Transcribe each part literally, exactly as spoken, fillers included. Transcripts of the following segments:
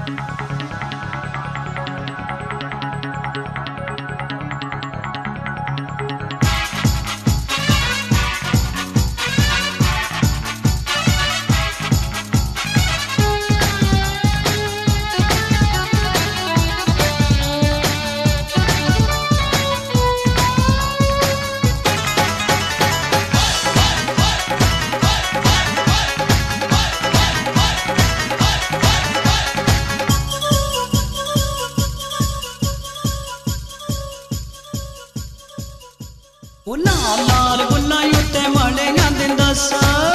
लाल लाल बुल्ला उत्ते मले दिन दस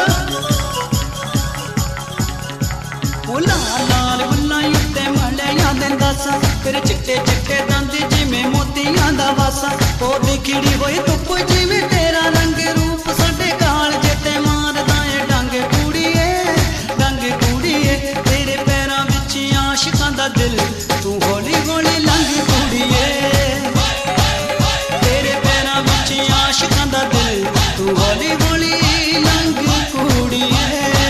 लाल लाल बुल्ला उत्ते मले दिन दस तेरे चिट्टे चिट्टे दंद जिमें मोतियां दा वासा ओ दिखड़ी होई धुप जिमें तेरा रंग रूप साडे काल जेते मारदा ए डंग कुड़िए डंग कुड़िए तेरे पैरां विच आशिकां दा दिल तू हौली हौली लंघ कुड़िए आशिकां दा दिल तू हौली हौली लंघ कुड़िए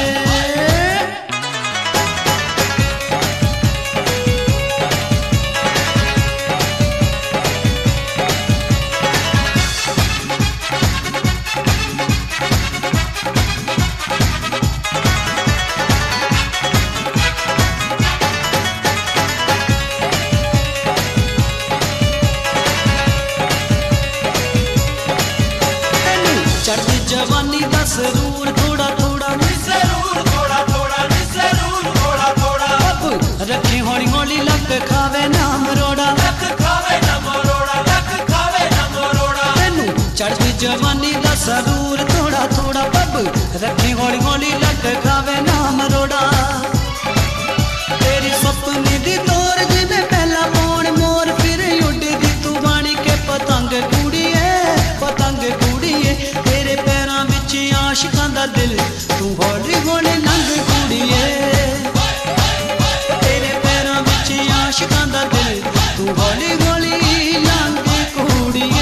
चढ़ती जवानी दा सरूर थोड़ा थोड़ा जरूर थोड़ा थोड़ा जरूर थोड़ा थोड़ा अब रखे हौली हौली लक खावे ना मरोड़ा लक खावे ना मरोड़ा लक खावे ना मरोड़ा तेनू चढ़ती जवानी दा सरूर थोड़ा थोड़ा अब रखे हौली हौली लक खावे ना मरोड़ा तेरी सपने दी तोर जिवें पहला पौन मोर फिर उड़दी तू बाणी के पतंग कुड़िए पतंग कुड़िए तेरे पैरां विच आशिकां दा दिल तू हौली हौली लंघ कुड़िए तेरे पैरां विच आशिकां दा दिल तू हौली हौली लंघ कुड़िए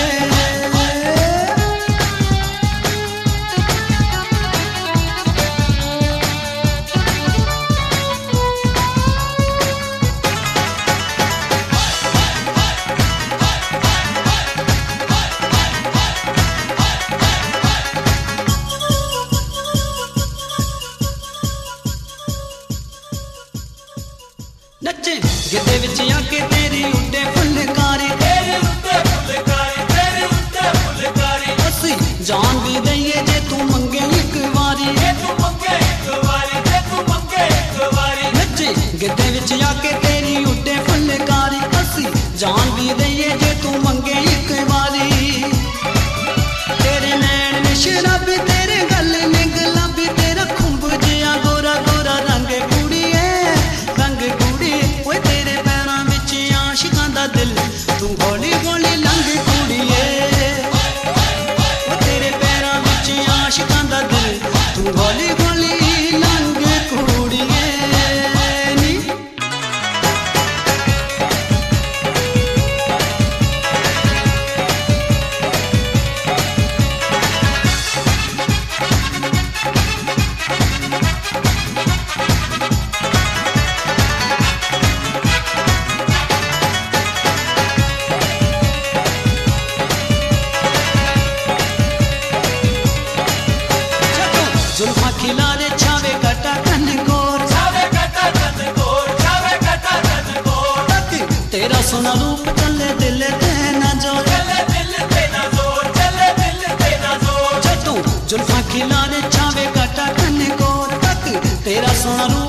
नचे गिद्दे विच आके तेरी उड्डे फुलकारी तेरी उड्डे फुलकारी तेरी उड्डे फुलकारी असी जान भी दईए जे तू मंगे एक वारी जे तू मंगे एक वारी जे तू मंगे एक वारी नचे गिद्दे विच आके तेरी उड्डे फुलकारी असी जान भी दईए जे तू मंगे एक वारी तेरे नैन ने शराबी तेरे गल ने गुलाबी तेरा खुंब जिया गोरा गोरा रंग कुड़िए रंग कुड़िए ओए तेरे पैरां विच आशिकां दा दिल तू हौली हौली लंघ कुड़िए तेरे पैरां विच आशिकां दा दिल तू हौली हौली लंघ कुड़िए नी जुल्फा खिलारे छावे कटा कन गोर छावे कटा कन गोर छावे कटा कन गोर तेरा सोना रूप चले दिल ते ना जोर चले दिल ते ना जोर चले दिल ते ना जोर जतू जुल्फा खिलारे छावे कटा कन गोर तेरा सोना रूप